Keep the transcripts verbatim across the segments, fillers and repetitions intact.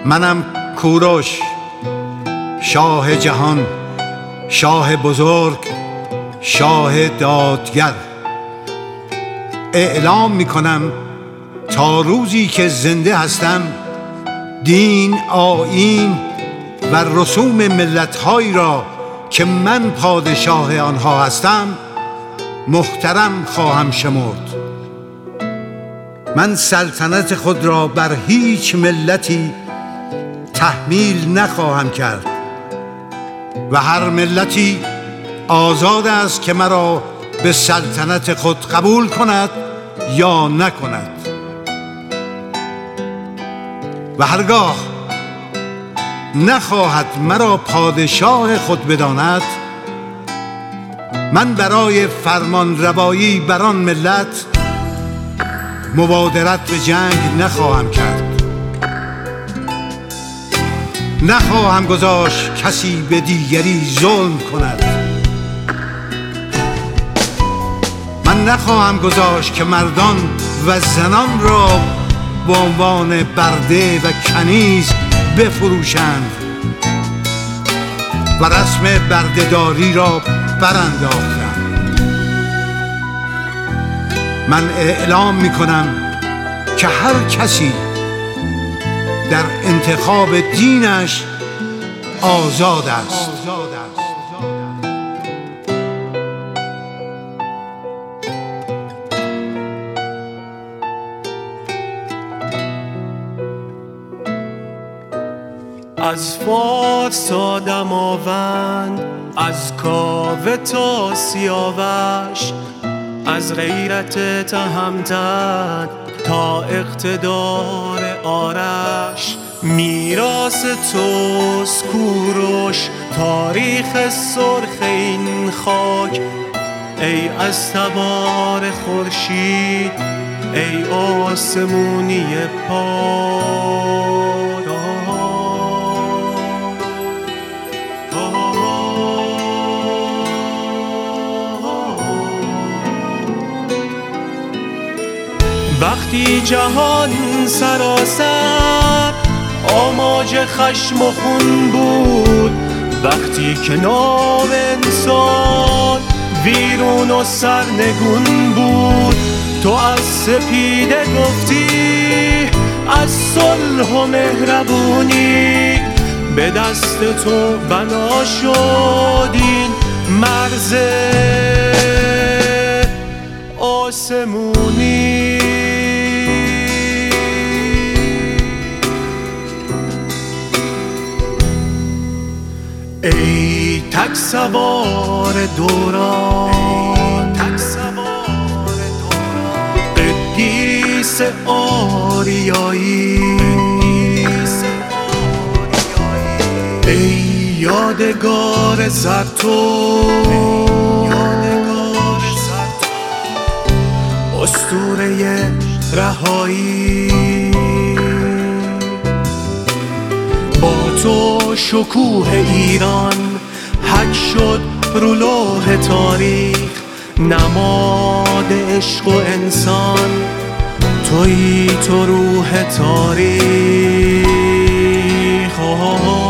منم کوروش، شاه جهان، شاه بزرگ، شاه دادگر. اعلام میکنم تا روزی که زنده هستم دین، آیین و رسوم ملت‌هایی را که من پادشاه آنها هستم محترم خواهم شمرد. من سلطنت خود را بر هیچ ملتی تحمیل نخواهم کرد و هر ملتی آزاد است که مرا به سلطنت خود قبول کند یا نکند و هرگاه نخواهد مرا پادشاه خود بداند، من برای فرمان روایی بر آن ملت مبادرت به جنگ نخواهم کرد. نخواهم گذاشت کسی به دیگری ظلم کند. من نخواهم گذاشت که مردان و زنان را به عنوان برده و کنیز بفروشند و رسم بردهداری را برانداختند. من اعلام می کنم که هر کسی در انتخاب دینش آزاد است. از فارس تا دماوند، از کاوه تا سیاوش، از غیرت تهمتن تا اقتدار آرش، میراث توست کوروش، تاریخ سرخ این خاک. ای از تبار خورشید، ای آسمونی پاک. وقتی جهان سراسر آماج خشم و خون بود، وقتی که نام انسان ویرون و سرنگون بود، تو از سپیده گفتی، از صلح و مهربونی، به دست تو بنا شد این مرز آسمونی. ای تک سوار دوران، قدیس آریایی، ای یادگار زرتشت، اسطوره رهایی. با تو شکوه ایران حک شد رو لوح تاریخ، نماد عشق و انسان تویی تو روح تاریخ. آه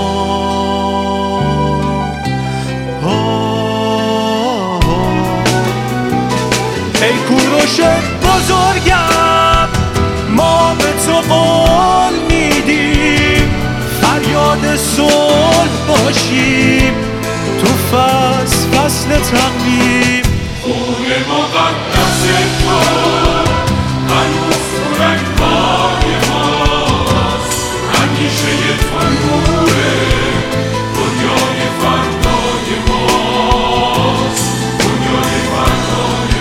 آه آه. ای کوروش بزرگم، ما به تو قول میدیم فریاد صلح باشیم تو فصل فصل تقویم. خون مقدس تو هنوز تو رگ‌های ماست، همیشه تو نوره دنیای فردای ماست، دنیای فردای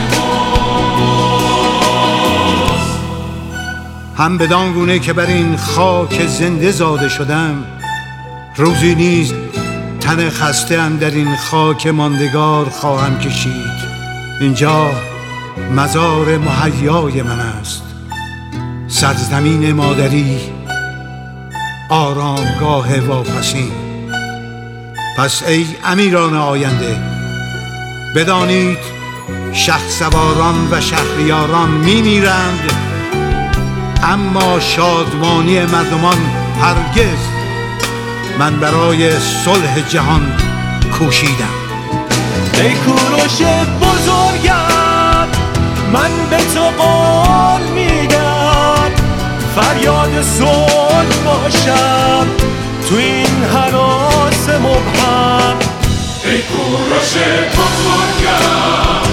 ماست. هم بدان گونه که بر این خاک زنده زاده شدم، روزی نیز تن خسته ام در این خاک ماندگار خواهم کشید. اینجا مزار محیای من است، سرزمین مادری، آرامگاه واپسین. پس ای امیران آینده، بدانید شهسواران و شهریاران می میرند، اما شادمانی مردمان هرگز من برای صلح جهان کوشیدم. ای کوروش بزرگم، من به تو قول میدم فریاد صلح باشم تو این هراس مبهم. ای کوروش بزرگم،